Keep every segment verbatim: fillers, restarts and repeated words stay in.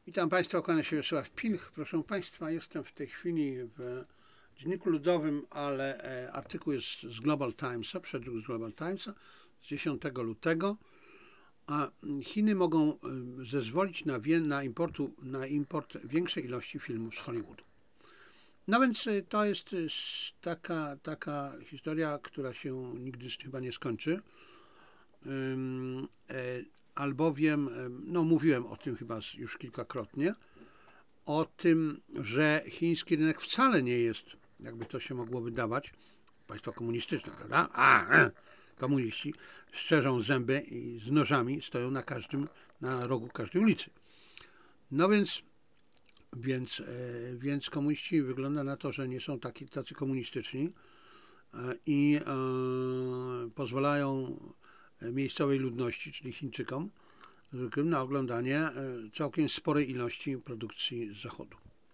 Witam Państwa, kłania się Wiesław Pilch. Proszę Państwa, jestem w tej chwili w Dzienniku Ludowym, ale artykuł jest z Global Timesa, przedruk z Global Timesa z dziesiątego lutego. A Chiny mogą zezwolić na, na, importu, na import większej ilości filmów z Hollywoodu. No więc to jest taka, taka historia, która się nigdy chyba nie skończy. Albowiem, no mówiłem o tym chyba już kilkakrotnie, o tym, że chiński rynek wcale nie jest, jakby to się mogło wydawać, państwo komunistyczne, prawda? A, e, komuniści szczerzą zęby i z nożami stoją na każdym, na rogu każdej ulicy. No więc, więc, e, więc komuniści wygląda na to, że nie są taki, tacy komunistyczni e, i e, pozwalają miejscowej ludności, czyli Chińczykom, na oglądanie całkiem sporej ilości produkcji z Zachodu.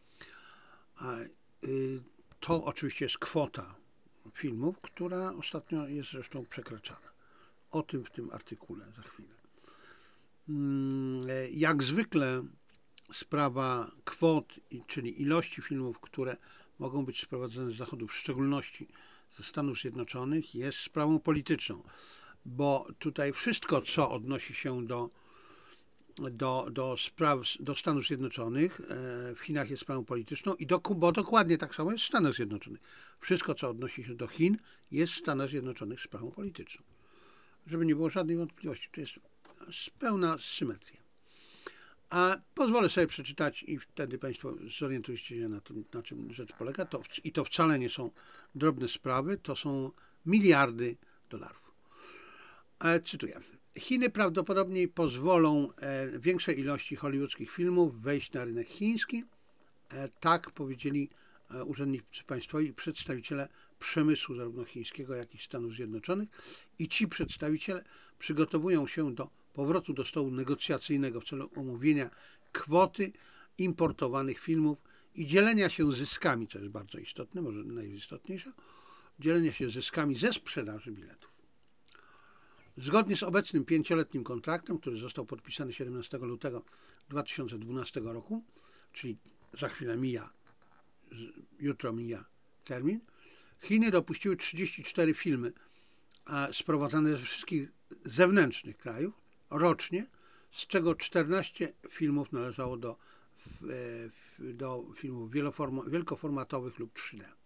To oczywiście jest kwota filmów, która ostatnio jest zresztą przekraczana. O tym w tym artykule za chwilę. Jak zwykle sprawa kwot, czyli ilości filmów, które mogą być sprowadzone z Zachodu, w szczególności ze Stanów Zjednoczonych, jest sprawą polityczną, bo tutaj wszystko, co odnosi się do Do, do spraw do Stanów Zjednoczonych w Chinach jest sprawą polityczną i do, bo dokładnie tak samo jest w Stanach Zjednoczonych. Wszystko, co odnosi się do Chin, jest w Stanach Zjednoczonych sprawą polityczną. Żeby nie było żadnej wątpliwości, to jest pełna symetria. A pozwolę sobie przeczytać i wtedy Państwo zorientujecie się na tym, na czym rzecz polega. To, I to wcale nie są drobne sprawy, to są miliardy dolarów. E, cytuję. Chiny prawdopodobnie pozwolą e, większej ilości hollywoodzkich filmów wejść na rynek chiński. E, tak powiedzieli e, urzędnicy państwowi i przedstawiciele przemysłu zarówno chińskiego, jak i Stanów Zjednoczonych. I ci przedstawiciele przygotowują się do powrotu do stołu negocjacyjnego w celu omówienia kwoty importowanych filmów i dzielenia się zyskami, co jest bardzo istotne, może najistotniejsze, dzielenia się zyskami ze sprzedaży biletów. Zgodnie z obecnym pięcioletnim kontraktem, który został podpisany siedemnastego lutego dwa tysiące dwunastego roku, czyli za chwilę mija, jutro mija termin, Chiny dopuściły trzydzieści cztery filmy sprowadzane ze wszystkich zewnętrznych krajów rocznie, z czego czternaście filmów należało do, do filmów wielkoformatowych lub trzy D.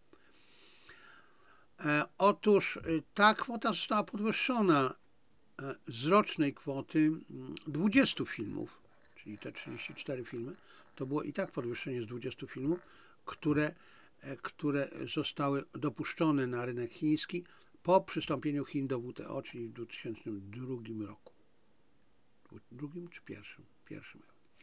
Otóż ta kwota została podwyższona z rocznej kwoty dwudziestu filmów, czyli te trzydzieści cztery filmy, to było i tak podwyższenie z dwudziestu filmów, które, które zostały dopuszczone na rynek chiński po przystąpieniu Chin do W T O, czyli w dwa tysiące drugim roku. Drugim czy pierwszym? Pierwszym.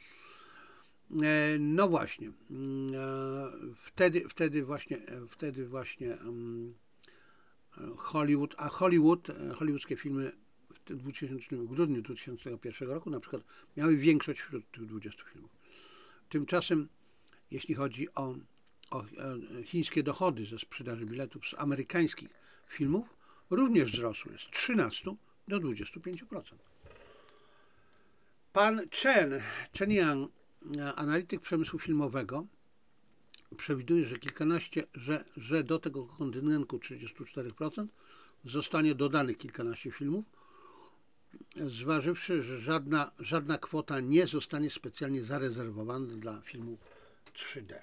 No właśnie, wtedy, wtedy właśnie, wtedy właśnie Hollywood, a Hollywood, hollywoodzkie filmy w, dwutysięcznym, w grudniu dwa tysiące pierwszego roku na przykład miały większość wśród tych dwudziestu filmów. Tymczasem, jeśli chodzi o, o chińskie dochody ze sprzedaży biletów z amerykańskich filmów, również wzrosły z trzynastu do dwudziestu pięciu procent. Pan Chen, Chen Yang, analityk przemysłu filmowego, przewiduje, że kilkanaście, że, że do tego kontyngentu trzydziestu czterech procent zostanie dodanych kilkanaście filmów, zważywszy, że żadna, żadna kwota nie zostanie specjalnie zarezerwowana dla filmów trzy D.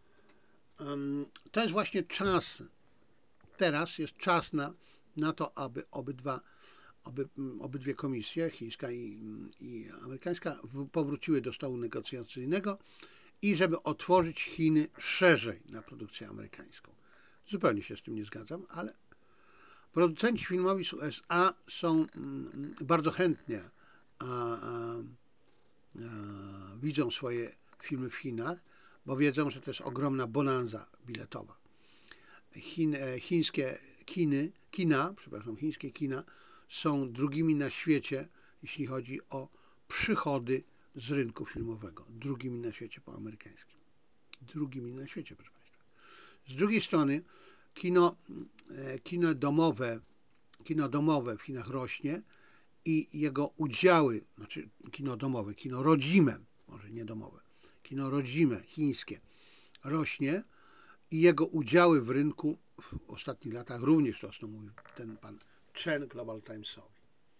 To jest właśnie czas, teraz jest czas na, na to, aby obydwa, aby, obydwie komisje, chińska i, i amerykańska, powróciły do stołu negocjacyjnego i żeby otworzyć Chiny szerzej na produkcję amerykańską. Zupełnie się z tym nie zgadzam, ale producenci filmowi z U S A są bardzo chętnie a, a, a, widzą swoje filmy w Chinach, bo wiedzą, że to jest ogromna bonanza biletowa. Chin, chińskie kiny, kina, przepraszam, chińskie kina są drugimi na świecie, jeśli chodzi o przychody z rynku filmowego. Drugimi na świecie po amerykańskim. Drugimi na świecie, proszę Państwa. Z drugiej strony kino, kino domowe, kino domowe w Chinach rośnie i jego udziały, znaczy kino domowe, kino rodzime, może nie domowe, kino rodzime, chińskie, rośnie i jego udziały w rynku w ostatnich latach również rosną, mówi ten pan Chen Global Timesowi.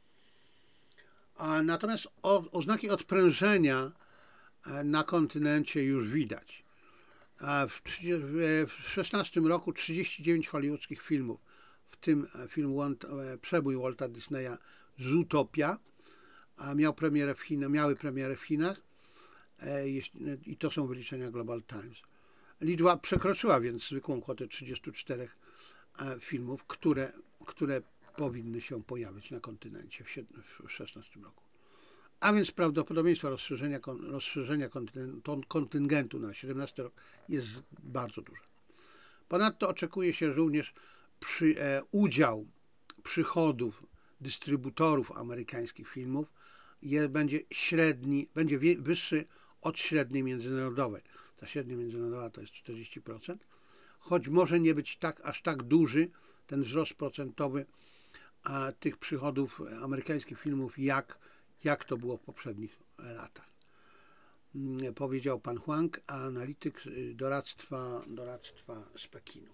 A natomiast o, oznaki odprężenia na kontynencie już widać. A w tysiąc dziewięćset szesnastym roku trzydzieści dziewięć hollywoodzkich filmów, w tym film Przebój Walta Disneya Zootopia, a miał premierę w Chinach, miały premierę w Chinach i to są wyliczenia Global Times. Liczba przekroczyła więc zwykłą kwotę trzydziestu czterech filmów, które, które powinny się pojawić na kontynencie w tysiąc dziewięćset szesnastym roku. A więc prawdopodobieństwo rozszerzenia, rozszerzenia kontyngentu na siedemnasty rok jest bardzo duże. Ponadto oczekuje się również przy, e, udział przychodów dystrybutorów amerykańskich filmów je, będzie średni, będzie wie, wyższy od średniej międzynarodowej. Ta średnia międzynarodowa to jest czterdzieści procent, choć może nie być tak, aż tak duży ten wzrost procentowy a, tych przychodów amerykańskich filmów, jak, jak to było w poprzednich latach. Powiedział pan Huang, analityk doradztwa, doradztwa z Pekinu.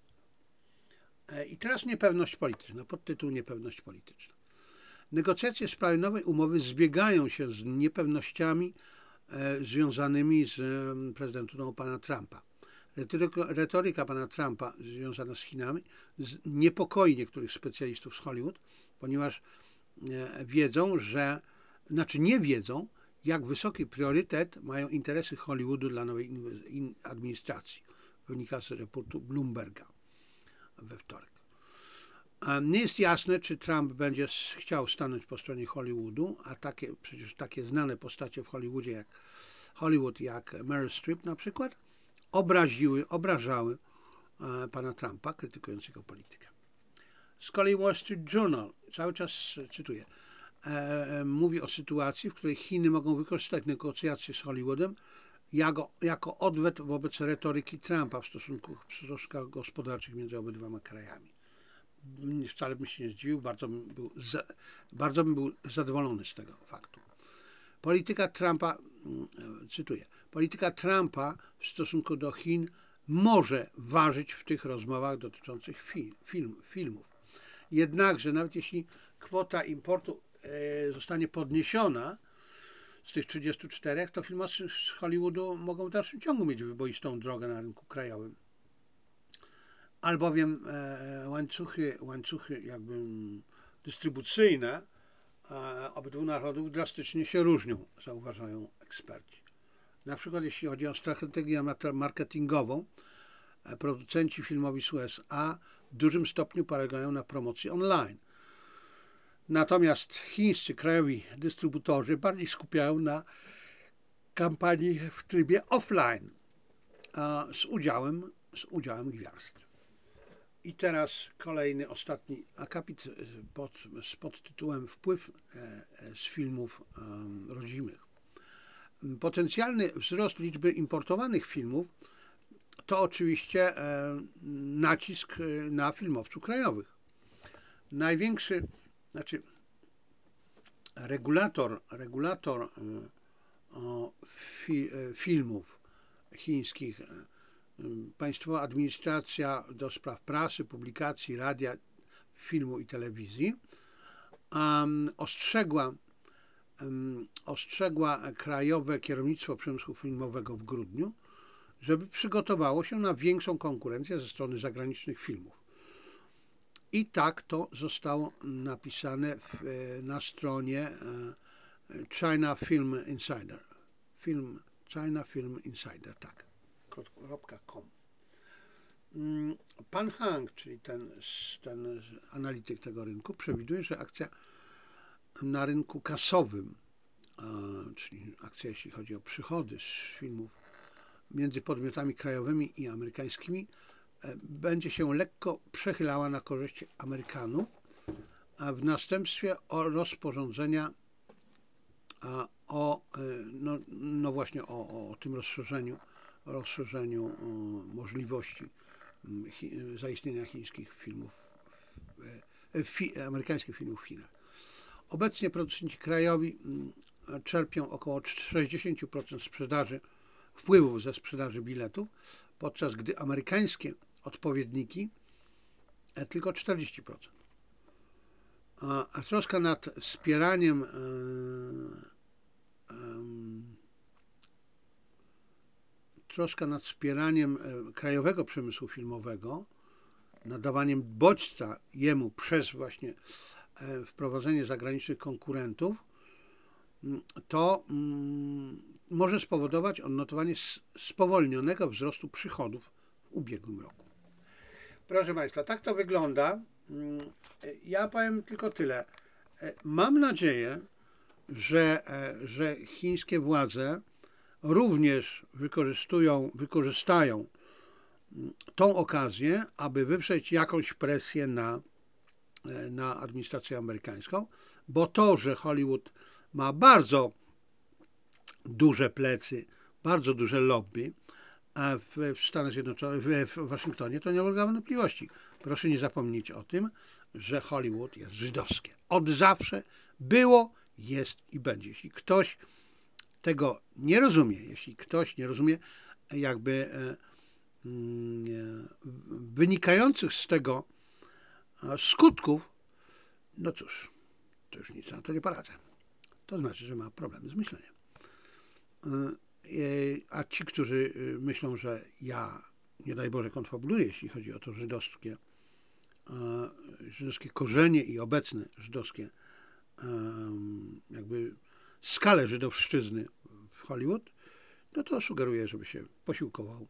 I teraz niepewność polityczna, podtytuł niepewność polityczna. Negocjacje w sprawie nowej umowy zbiegają się z niepewnościami e, związanymi z e, prezydenturą pana Trumpa. Retoryka, retoryka pana Trumpa związana z Chinami z, niepokoi niektórych specjalistów z Hollywood, ponieważ e, wiedzą, że, znaczy nie wiedzą, jak wysoki priorytet mają interesy Hollywoodu dla nowej administracji. Wynika z raportu Bloomberga we wtorek. Nie jest jasne, czy Trump będzie chciał stanąć po stronie Hollywoodu, a takie, przecież takie znane postacie w Hollywoodzie jak Hollywood, jak Meryl Streep na przykład, obraziły, obrażały pana Trumpa, krytykując jego politykę. Z kolei Wall Street Journal, cały czas cytuję, e, mówi o sytuacji, w której Chiny mogą wykorzystać negocjacje z Hollywoodem jako, jako odwet wobec retoryki Trumpa w stosunkach, w stosunkach gospodarczych między obydwoma krajami. Wcale bym się nie zdziwił, bardzo bym był, za, bardzo bym był zadowolony z tego faktu. Polityka Trumpa, cytuję, polityka Trumpa w stosunku do Chin może ważyć w tych rozmowach dotyczących film, film, filmów. Jednakże nawet jeśli kwota importu e, zostanie podniesiona z tych trzydziestu czterech, to filmowcy z Hollywoodu mogą w dalszym ciągu mieć wyboistą drogę na rynku krajowym. Albowiem e, łańcuchy, łańcuchy jakby dystrybucyjne e, obydwu narodów drastycznie się różnią, zauważają eksperci. Na przykład jeśli chodzi o strategię marketingową, e, producenci filmowi z U S A w dużym stopniu polegają na promocji online. Natomiast chińscy krajowi dystrybutorzy bardziej skupiają na kampanii w trybie offline, a z udziałem, z udziałem gwiazd. I teraz kolejny, ostatni akapit pod, z podtytułem Wpływ z filmów rodzimych. Potencjalny wzrost liczby importowanych filmów to oczywiście nacisk na filmowców krajowych. Największy, znaczy regulator, regulator fi, filmów chińskich, Państwowa Administracja do Spraw Prasy, Publikacji, Radia, Filmu i Telewizji um, ostrzegła, um, ostrzegła Krajowe Kierownictwo Przemysłu Filmowego w grudniu, żeby przygotowało się na większą konkurencję ze strony zagranicznych filmów. I tak to zostało napisane w, na stronie China Film Insider. Film, China Film Insider, tak. .com. Pan Hang, czyli ten, ten analityk tego rynku, przewiduje, że akcja na rynku kasowym, czyli akcja jeśli chodzi o przychody z filmów między podmiotami krajowymi i amerykańskimi, będzie się lekko przechylała na korzyść Amerykanów, a w następstwie o rozporządzenia o, no, no właśnie o, o tym rozszerzeniu, rozszerzeniu możliwości chi, zaistnienia chińskich filmów, fi, amerykańskich filmów w Chinach. Obecnie producenci krajowi czerpią około sześćdziesiąt procent sprzedaży wpływów ze sprzedaży biletów, podczas gdy amerykańskie odpowiedniki tylko czterdzieści procent. A, a troska nad wspieraniem yy, yy, troska nad wspieraniem krajowego przemysłu filmowego, nadawaniem bodźca jemu przez właśnie wprowadzenie zagranicznych konkurentów, to może spowodować odnotowanie spowolnionego wzrostu przychodów w ubiegłym roku. Proszę Państwa, tak to wygląda. Ja powiem tylko tyle. Mam nadzieję, że, że chińskie władze również wykorzystują, wykorzystają tą okazję, aby wywrzeć jakąś presję na, na administrację amerykańską, bo to, że Hollywood ma bardzo duże plecy, bardzo duże lobby w, w Stanach Zjednoczonych, w, w Waszyngtonie, to nie ulega wątpliwości. Proszę nie zapomnieć o tym, że Hollywood jest żydowskie. Od zawsze było, jest i będzie. Jeśli ktoś tego nie rozumie, jeśli ktoś nie rozumie jakby wynikających z tego skutków, no cóż, to już nic na to nie poradzę. To znaczy, że ma problemy z myśleniem. A ci, którzy myślą, że ja, nie daj Boże, konfabuluję, jeśli chodzi o to żydowskie, żydowskie korzenie i obecne żydowskie jakby skalę żydowszczyzny w Hollywood, no to sugeruję, żeby się posiłkował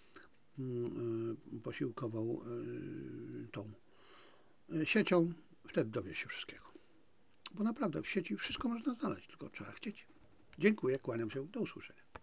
posiłkował tą siecią, wtedy dowie się wszystkiego. Bo naprawdę w sieci wszystko można znaleźć, tylko trzeba chcieć. Dziękuję, kłaniam się, do usłyszenia.